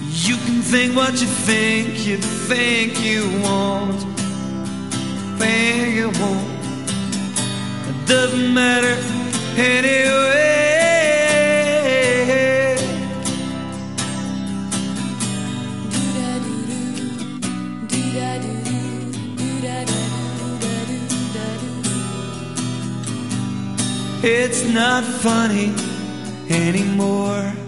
You can think what you think you want, think you won't. It doesn't matter anyway. It's not funny anymore.